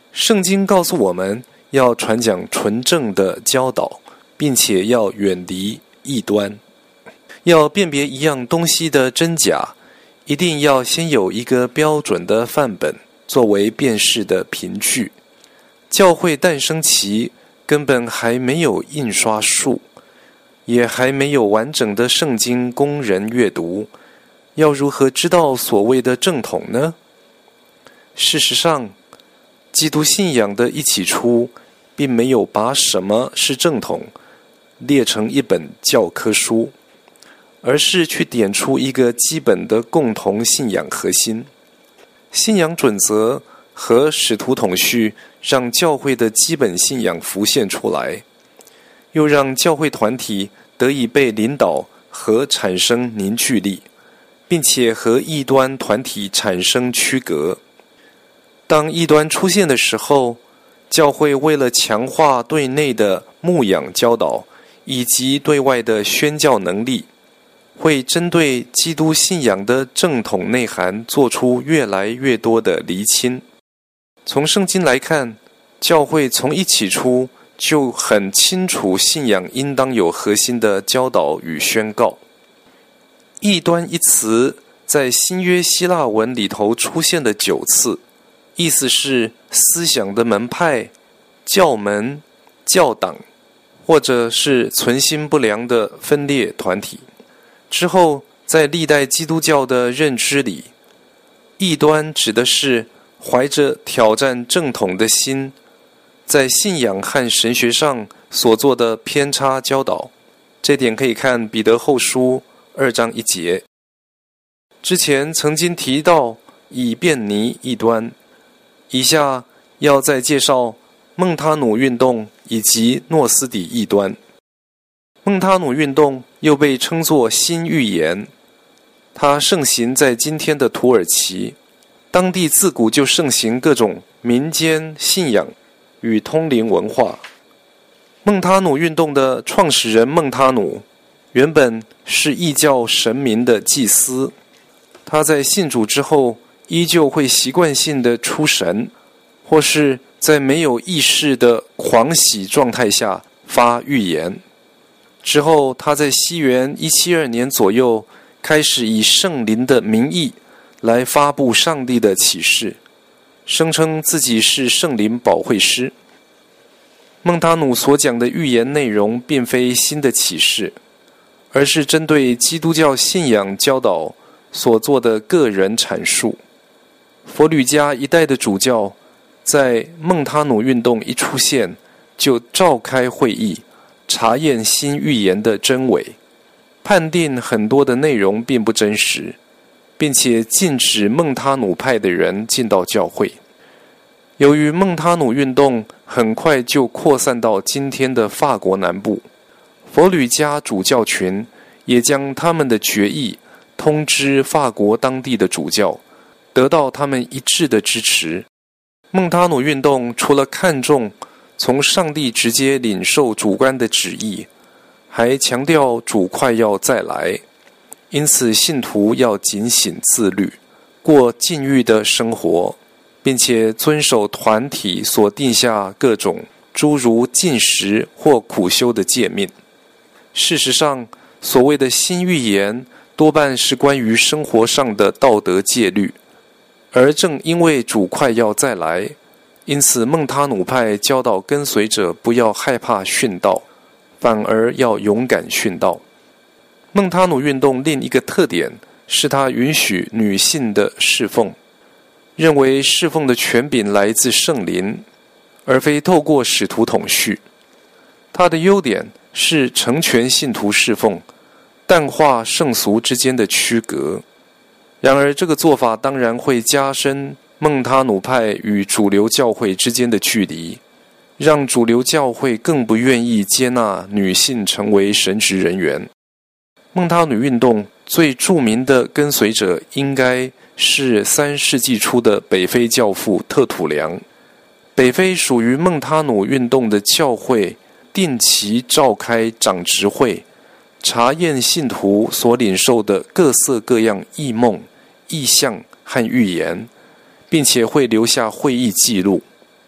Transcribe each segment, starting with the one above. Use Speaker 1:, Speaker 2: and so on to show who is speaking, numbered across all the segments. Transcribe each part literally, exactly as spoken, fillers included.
Speaker 1: 圣经告诉我们要传讲纯正的教导，并且要远离异端。要辨别一样东西的真假，一定要先有一个标准的范本作为辨识的凭据。教会诞生期根本还没有印刷术，也还没有完整的圣经供人阅读，要如何知道所谓的正统呢？事实上，基督信仰的一起初并没有把什么是正统列成一本教科书，而是去点出一个基本的共同信仰核心。信仰准则和使徒统绪让教会的基本信仰浮现出来，又让教会团体得以被领导和产生凝聚力，并且和异端团体产生区隔。当异端出现的时候，教会为了强化对内的牧养教导以及对外的宣教能力，会针对基督信仰的正统内涵做出越来越多的厘清。从圣经来看，教会从一起初就很清楚信仰应当有核心的教导与宣告。异端一词在新约希腊文里头出现的九次，意思是思想的门派、教门、教党，或者是存心不良的分裂团体。之后在历代基督教的认知里，异端指的是怀着挑战正统的心，在信仰和神学上所做的偏差教导。这点可以看彼得后书二章一节。之前曾经提到以便尼异端，以下要再介绍孟他努运动以及诺斯底异端。孟他努运动又被称作新预言，它盛行在今天的土耳其，当地自古就盛行各种民间信仰与通灵文化。孟他努运动的创始人孟他努原本是异教神明的祭司，他在信主之后依旧会习惯性的出神，或是在没有意识的狂喜状态下发预言。之后他在西元一七二年左右开始以圣灵的名义来发布上帝的启示，声称自己是圣灵保惠师。孟他努所讲的预言内容并非新的启示，而是针对基督教信仰教导所做的个人阐述。佛吕家一代的主教在孟他努运动一出现就召开会议，查验新预言的真伪，判定很多的内容并不真实，并且禁止孟他努派的人进到教会。由于孟他努运动很快就扩散到今天的法国南部，佛吕家主教群也将他们的决议通知法国当地的主教，得到他们一致的支持。孟他努运动除了看重从上帝直接领受主观的旨意，还强调主快要再来，因此信徒要警醒自律，过禁欲的生活，并且遵守团体所定下各种诸如禁食或苦修的诫命。事实上，所谓的新预言多半是关于生活上的道德戒律，而正因为主快要再来，因此孟他努派教导跟随者不要害怕殉道，反而要勇敢殉道。孟他努运动另一个特点是他允许女性的侍奉，认为侍奉的权柄来自圣灵，而非透过使徒统绪。他的优点是成全信徒侍奉，淡化圣俗之间的区隔。然而这个做法当然会加深孟他努派与主流教会之间的距离，让主流教会更不愿意接纳女性成为神职人员。孟他努运动最著名的跟随者应该是三世纪初的北非教父特土良。北非属于孟他努运动的教会定期召开长执会，查验信徒所领受的各色各样异梦、异象和预言，并且会留下会议记录。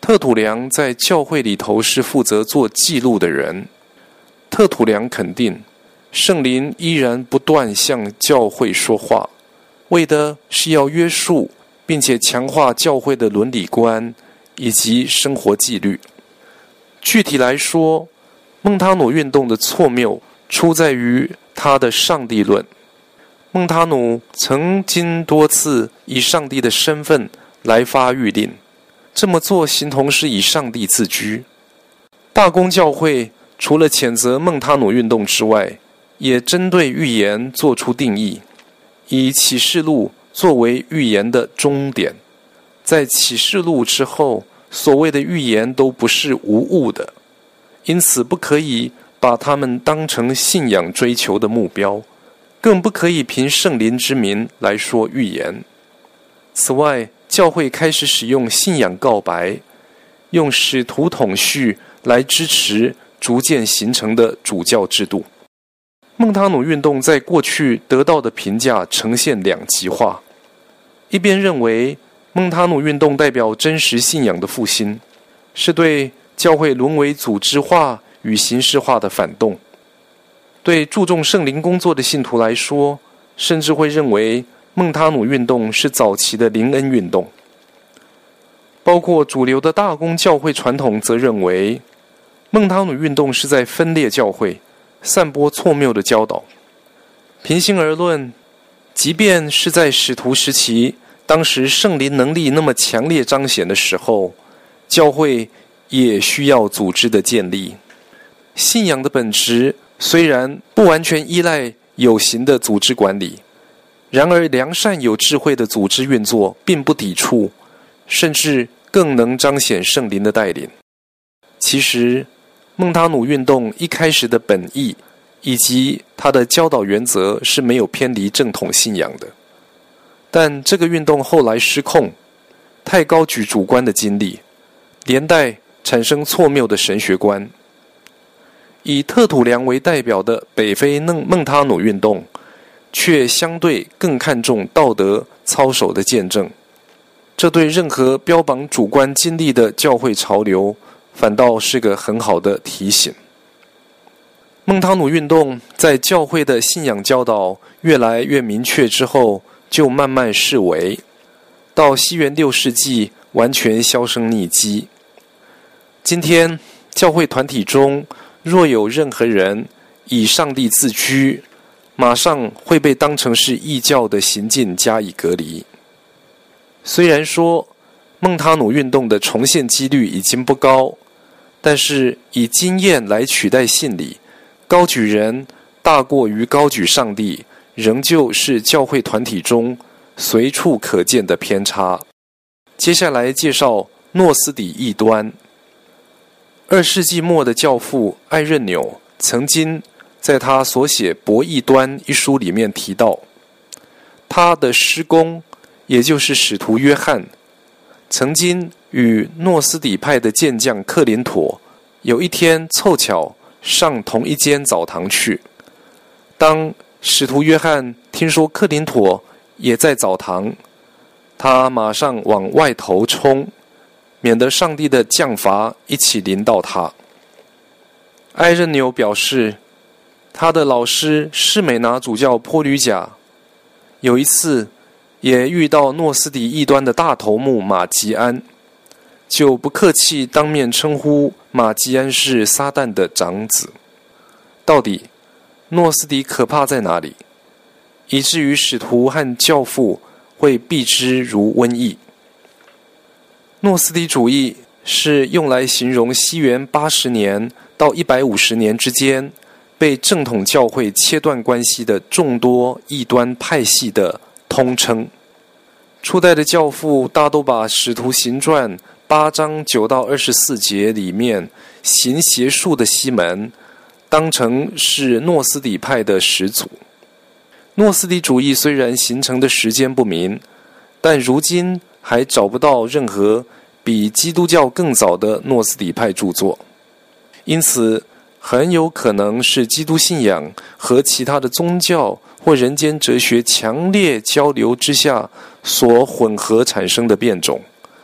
Speaker 1: 特土良在教会里头是负责做记录的人。特土良肯定，圣灵依然不断向教会说话，为的是要约束并且强化教会的伦理观以及生活纪律。具体来说，孟他努运动的错谬出在于他的上帝论。孟他努曾经多次以上帝的身份来发谕令，这么做形同是以上帝自居。大公教会除了谴责孟他努运动之外，也针对预言做出定义，以启示录作为预言的终点。在启示录之后，所谓的预言都不是无误的，因此不可以把它们当成信仰追求的目标，更不可以凭圣灵之名来说预言。此外，教会开始使用信仰告白，用使徒统叙来支持逐渐形成的主教制度。孟他努运动在过去得到的评价呈现两极化，一边认为孟他努运动代表真实信仰的复兴，是对教会沦为组织化与形式化的反动。对注重圣灵工作的信徒来说，甚至会认为孟他努运动是早期的灵恩运动。包括主流的大公教会传统则认为，孟他努运动是在分裂教会，散播错谬的教导。平心而论，即便是在使徒时期，当时圣灵能力那么强烈彰显的时候，教会也需要组织的建立。信仰的本质虽然不完全依赖有形的组织管理，然而良善有智慧的组织运作并不抵触，甚至更能彰显圣灵的带领。其实孟他努运动一开始的本意以及他的教导原则是没有偏离正统信仰的，但这个运动后来失控，太高举主观的经历，连带产生错谬的神学观。以特土良为代表的北非孟他努运动却相对更看重道德操守的见证，这对任何标榜主观经历的教会潮流反倒是个很好的提醒。孟他努运动在教会的信仰教导越来越明确之后，就慢慢式微，到西元六世纪完全销声匿迹。今天教会团体中若有任何人以上帝自居，马上会被当成是异教的行径加以隔离。虽然说孟他努运动的重现几率已经不高，但是以经验来取代信理，高举人大过于高举上帝，仍旧是教会团体中随处可见的偏差。接下来介绍诺斯底异端。二世纪末的教父艾任纽曾经在他所写《博异端》一书里面提到，他的师公，也就是使徒约翰，曾经与诺斯底派的健将克林妥有一天凑巧上同一间澡堂去。当使徒约翰听说克林妥也在澡堂，他马上往外头冲，免得上帝的降罚一起临到他。艾任纽表示，他的老师士美拿主教波吕贾有一次也遇到诺斯底异端的大头目马吉安，就不客气当面称呼马吉安是撒旦的长子。到底诺斯底可怕在哪里，以至于使徒和教父会避之如瘟疫？诺斯底主义是用来形容西元八十年到一百五十年之间被正统教会切断关系的众多异端派系的通称。初代的教父大都把《使徒行传》八章九到二十四节里面行邪术的西门当成是诺斯底派的始祖。诺斯底主义虽然形成的时间不明，但如今还找不到任何比基督教更早的诺斯底派著作，因此很有可能是基督信仰和其他的宗教或人间哲学强烈交流之下所混合产生的变种，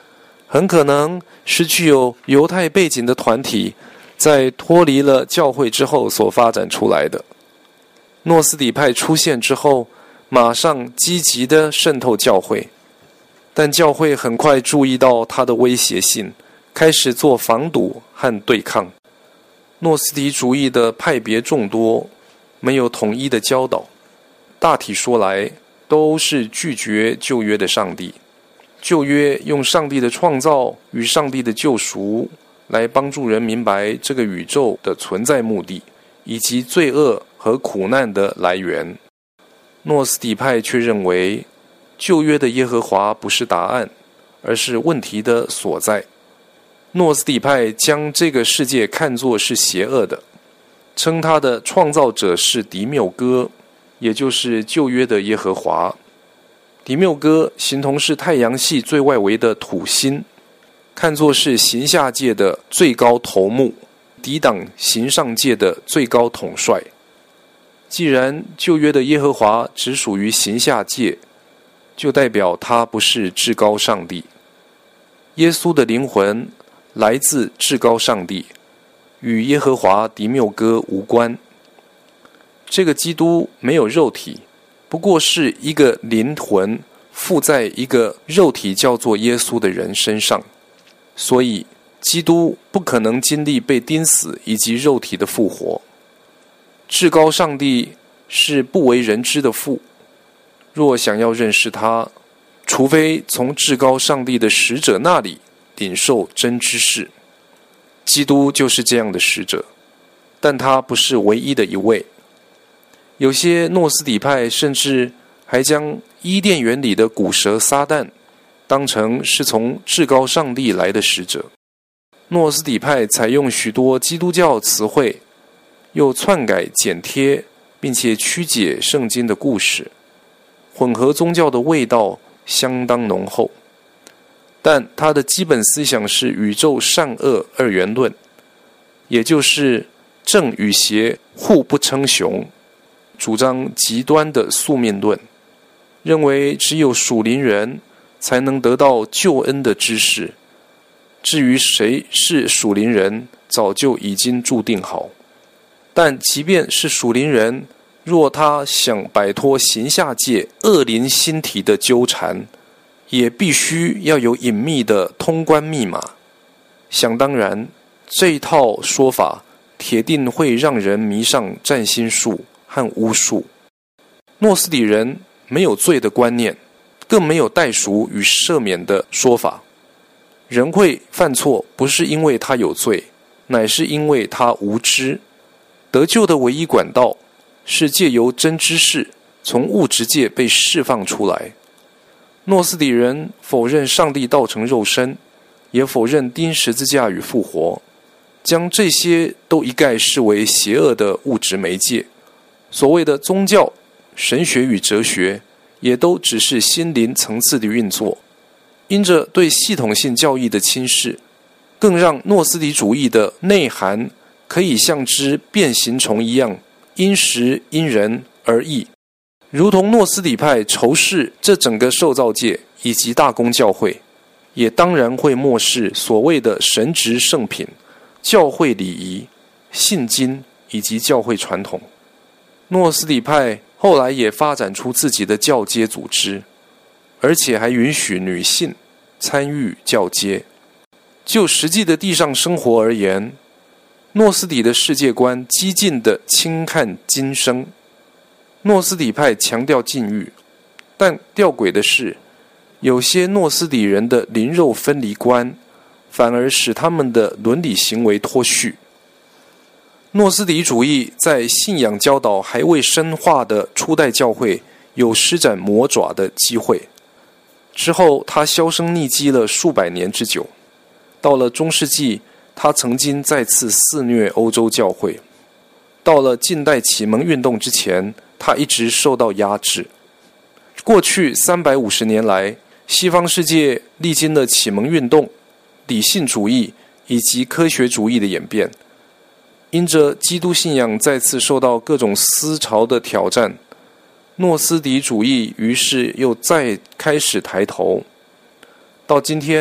Speaker 1: 很可能是具有犹太背景的团体在脱离了教会之后所发展出来的。诺斯底派出现之后，马上积极地渗透教会，但教会很快注意到它的威胁性，开始做防堵和对抗。诺斯底主义的派别众多，没有统一的教导，大体说来都是拒绝旧约的上帝。旧约用上帝的创造与上帝的救赎来帮助人明白这个宇宙的存在目的，以及罪恶和苦难的来源。诺斯底派却认为，旧约的耶和华不是答案，而是问题的所在。诺斯底派将这个世界看作是邪恶的，称他的创造者是迪缪哥，也就是旧约的耶和华。迪缪哥形同是太阳系最外围的土星，看作是形下界的最高头目，抵挡形上界的最高统帅。既然旧约的耶和华只属于形下界，就代表他不是至高上帝。耶稣的灵魂来自至高上帝，与耶和华迪缪哥无关。这个基督没有肉体，不过是一个灵魂附在一个肉体叫做耶稣的人身上，所以基督不可能经历被钉死以及肉体的复活。至高上帝是不为人知的父，若想要认识他，除非从至高上帝的使者那里领受真知识。基督就是这样的使者，但他不是唯一的一位。有些诺斯底派甚至还将伊甸园里的古蛇撒旦当成是从至高上帝来的使者。诺斯底派采用许多基督教词汇，又篡改剪贴，并且曲解圣经的故事，混合宗教的味道相当浓厚。但它的基本思想是宇宙善恶二元论，也就是正与邪互不称雄，主张极端的宿命论，认为只有属灵人才能得到救恩的知识，至于谁是属灵人，早就已经注定好。但即便是属灵人，若他想摆脱形下界恶灵心体的纠缠，也必须要有隐秘的通关密码。想当然，这一套说法铁定会让人迷上占星术和巫术。诺斯底人没有罪的观念，更没有代赎与赦免的说法。人会犯错，不是因为他有罪，乃是因为他无知。得救的唯一管道是借由真知识从物质界被释放出来。诺斯底人否认上帝道成肉身，也否认钉十字架与复活，将这些都一概视为邪恶的物质媒介。所谓的宗教、神学与哲学，也都只是心灵层次的运作。因着对系统性教义的轻视，更让诺斯底主义的内涵可以像只变形虫一样，因时因人而异。如同诺斯底派仇视这整个受造界以及大公教会，也当然会漠视所谓的神职圣品、教会礼仪、信经以及教会传统。诺斯底派后来也发展出自己的教阶组织，而且还允许女性参与教阶。就实际的地上生活而言，诺斯底的世界观激进地轻看今生。诺斯底派强调禁欲，但吊诡的是，有些诺斯底人的灵肉分离观反而使他们的伦理行为脱序。诺斯底主义在信仰教导还未深化的初代教会有施展魔爪的机会，之后他销声匿迹了数百年之久。到了中世纪，他曾经再次肆虐欧洲教会。到了近代启蒙运动之前，他一直受到压制。过去三百五十年来，西方世界历经了启蒙运动、理性主义以及科学主义的演变。因着基督信仰再次受到各种思潮的挑战，诺斯底主义于是又再开始抬头。到今天，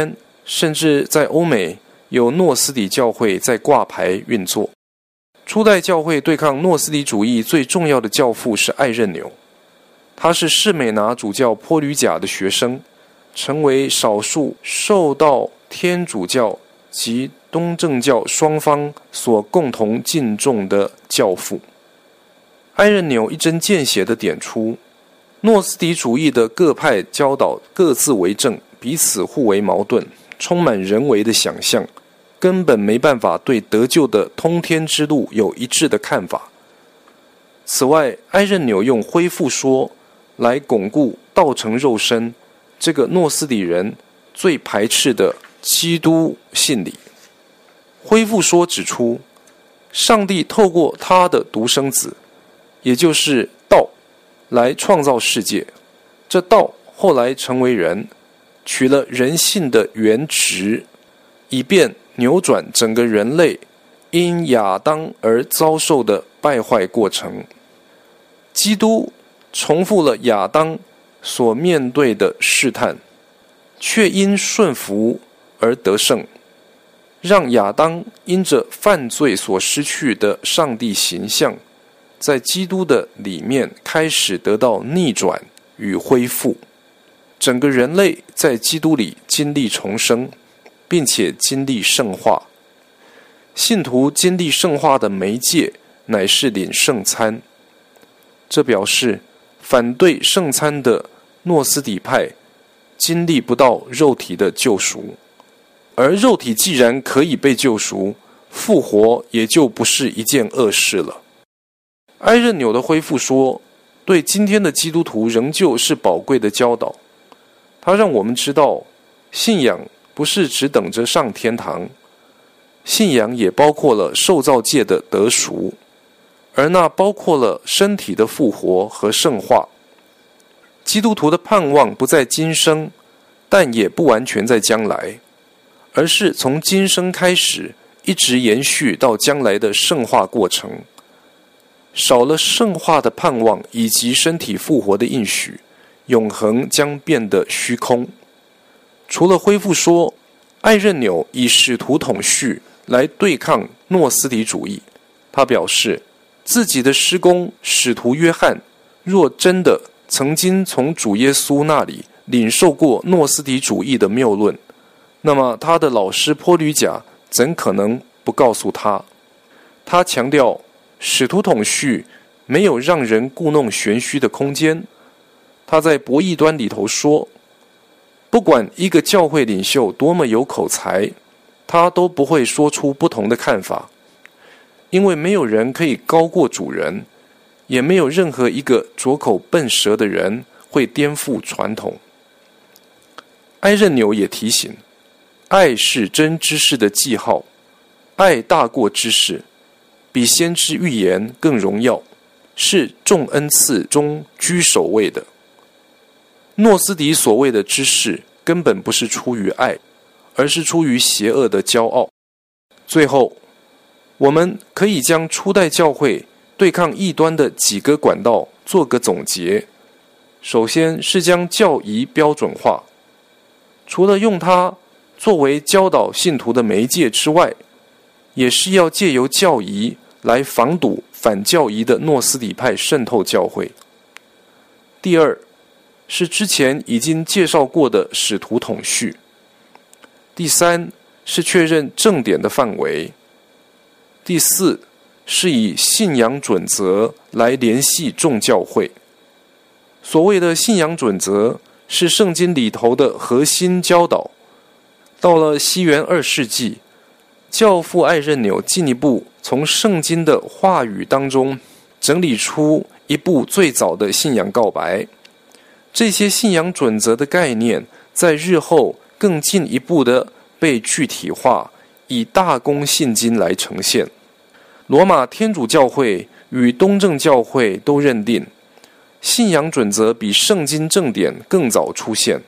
Speaker 1: 甚至在欧美有诺斯底教会在挂牌运作。初代教会对抗诺斯底主义最重要的教父是艾任纽，他是士美拿主教坡吕贾的学生，成为少数受到天主教及东正教双方所共同敬重的教父。艾任纽一针见血地点出，诺斯底主义的各派教导各自为政，彼此互为矛盾，充满人为的想象，根本没办法对得救的通天之路有一致的看法。此外，艾任纽用恢复说来巩固道成肉身这个诺斯底人最排斥的基督信理。恢复说指出，上帝透过他的独生子，也就是道，来创造世界。这道后来成为人，取了人性的原值，以便扭转整个人类因亚当而遭受的败坏过程。基督重复了亚当所面对的试探，却因顺服而得胜，让亚当因着犯罪所失去的上帝形象，在基督的里面开始得到逆转与恢复。整个人类在基督里经历重生，并且经历圣化。信徒经历圣化的媒介乃是领圣餐，这表示反对圣餐的诺斯底派经历不到肉体的救赎，而肉体既然可以被救赎，复活也就不是一件恶事了。艾任纽的恢复说，对今天的基督徒仍旧是宝贵的教导。他让我们知道，信仰不是只等着上天堂，信仰也包括了受造界的得赎，而那包括了身体的复活和圣化。基督徒的盼望不在今生，但也不完全在将来，而是从今生开始，一直延续到将来的圣化过程。少了圣化的盼望以及身体复活的应许，永恒将变得虚空。除了恢复说，艾任纽以使徒统绪来对抗诺斯底主义。他表示，自己的师公使徒约翰若真的曾经从主耶稣那里领受过诺斯底主义的谬论，那么他的老师坡吕贾怎可能不告诉他？他强调，使徒统绪没有让人故弄玄虚的空间。他在博弈端里头说，不管一个教会领袖多么有口才，他都不会说出不同的看法，因为没有人可以高过主人，也没有任何一个拙口笨舌的人会颠覆传统。艾任纽也提醒，爱是真知识的记号，爱大过知识，比先知预言更荣耀，是众恩赐中居首位的。诺斯底所谓的知识根本不是出于爱，而是出于邪恶的骄傲。最后，我们可以将初代教会对抗异端的几个管道做个总结。首先是将教义标准化，除了用它作为教导信徒的媒介之外，也是要借由教义来防堵反教义的诺斯底派渗透教会。第二是之前已经介绍过的使徒统绪。第三是确认正典的范围。第四是以信仰准则来联系众教会。所谓的信仰准则是圣经里头的核心教导。到了西元二世纪，教父艾任纽进一步从圣经的话语当中整理出一部最早的信仰告白。这些信仰准则的概念在日后更进一步的被具体化，以大公信经来呈现。罗马天主教会与东正教会都认定，信仰准则比圣经正典更早出现。